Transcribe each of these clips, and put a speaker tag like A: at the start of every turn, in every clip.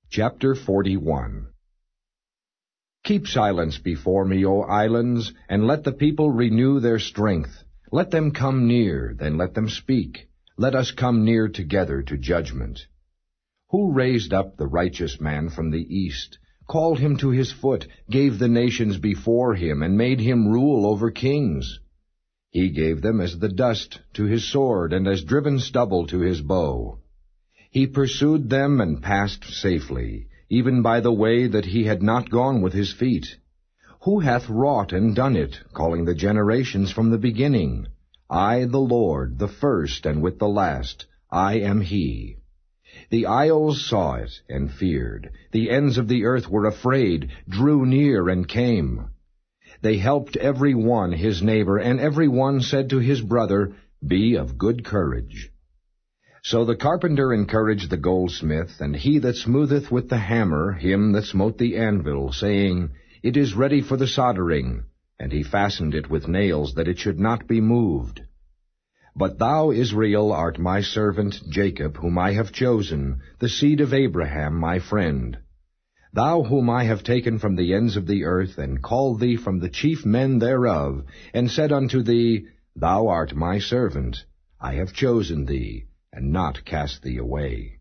A: Chapter 41. Keep silence before me, O islands, and let the people renew their strength. Let them come near, then let them speak. Let us come near together to judgment. Who raised up the righteous man from the east, called him to his foot, gave the nations before him, and made him rule over kings? He gave them as the dust to his sword, and as driven stubble to his bow. He pursued them and passed safely, even by the way that he had not gone with his feet. Who hath wrought and done it, calling the generations from the beginning? I, the Lord, the first and with the last, I am he. The isles saw it and feared. The ends of the earth were afraid, drew near and came. They helped every one his neighbor, and every one said to his brother, Be of good courage. So the carpenter encouraged the goldsmith, and he that smootheth with the hammer him that smote the anvil, saying, It is ready for the soldering. And he fastened it with nails, that it should not be moved. But thou, Israel, art my servant Jacob, whom I have chosen, the seed of Abraham my friend. Thou whom I have taken from the ends of the earth, and called thee from the chief men thereof, and said unto thee, Thou art my servant, I have chosen thee, and not cast thee away.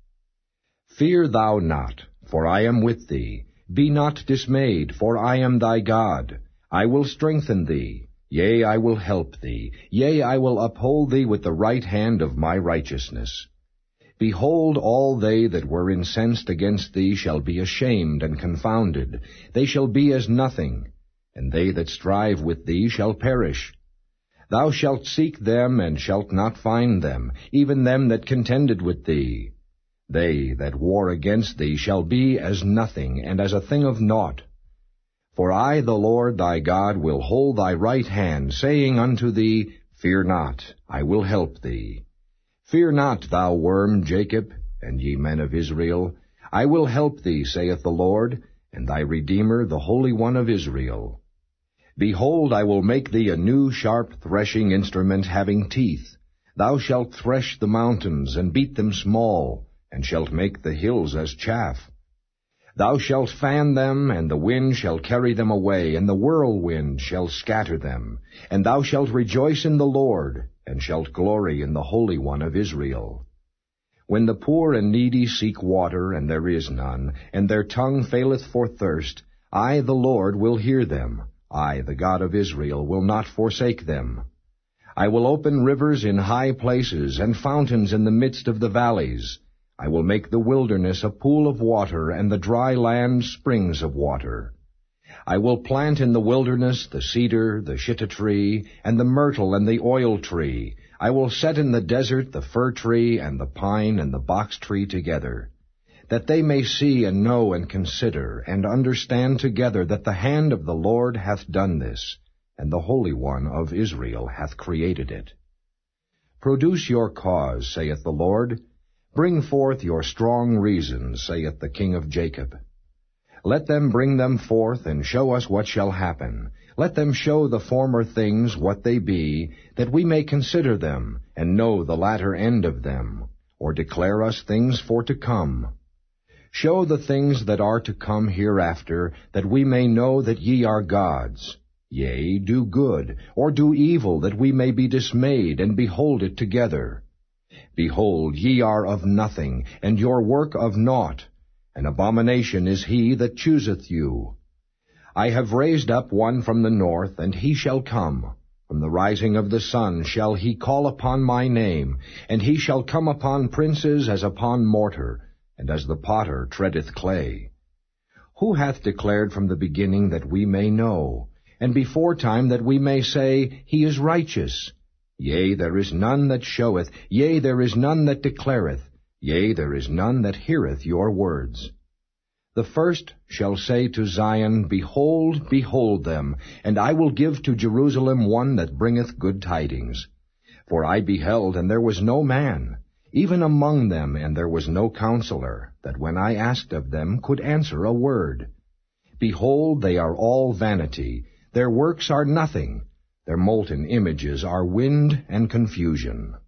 A: Fear thou not, for I am with thee. Be not dismayed, for I am thy God. I will strengthen thee. Yea, I will help thee. Yea, I will uphold thee with the right hand of my righteousness. Behold, all they that were incensed against thee shall be ashamed and confounded. They shall be as nothing, and they that strive with thee shall perish. Thou shalt seek them, and shalt not find them, even them that contended with thee. They that war against thee shall be as nothing, and as a thing of naught. For I, the Lord thy God, will hold thy right hand, saying unto thee, Fear not, I will help thee. Fear not, thou worm Jacob, and ye men of Israel. I will help thee, saith the Lord, and thy Redeemer, the Holy One of Israel. Behold, I will make thee a new sharp threshing instrument having teeth. Thou shalt thresh the mountains, and beat them small, and shalt make the hills as chaff. Thou shalt fan them, and the wind shall carry them away, and the whirlwind shall scatter them. And thou shalt rejoice in the Lord, and shalt glory in the Holy One of Israel. When the poor and needy seek water, and there is none, and their tongue faileth for thirst, I, the Lord, will hear them. I, the God of Israel, will not forsake them. I will open rivers in high places, and fountains in the midst of the valleys. I will make the wilderness a pool of water, and the dry land springs of water. I will plant in the wilderness the cedar, the shittah tree, and the myrtle, and the oil tree. I will set in the desert the fir tree, and the pine, and the box tree together, that they may see and know and consider, and understand together that the hand of the Lord hath done this, and the Holy One of Israel hath created it. Produce your cause, saith the Lord. Bring forth your strong reasons, saith the King of Jacob. Let them bring them forth, and show us what shall happen. Let them show the former things what they be, that we may consider them, and know the latter end of them, or declare us things for to come. Show the things that are to come hereafter, that we may know that ye are gods. Yea, do good, or do evil, that we may be dismayed, and behold it together. Behold, ye are of nothing, and your work of naught. An abomination is he that chooseth you. I have raised up one from the north, and he shall come. From the rising of the sun shall he call upon my name, and he shall come upon princes as upon mortar, and as the potter treadeth clay. Who hath declared from the beginning that we may know, and before time that we may say, He is righteous? Yea, there is none that showeth, yea, there is none that declareth, yea, there is none that heareth your words. The first shall say to Zion, Behold, behold them, and I will give to Jerusalem one that bringeth good tidings. For I beheld, and there was no man, even among them, and there was no counselor, that when I asked of them could answer a word. Behold, they are all vanity, their works are nothing. Their molten images are wind and confusion.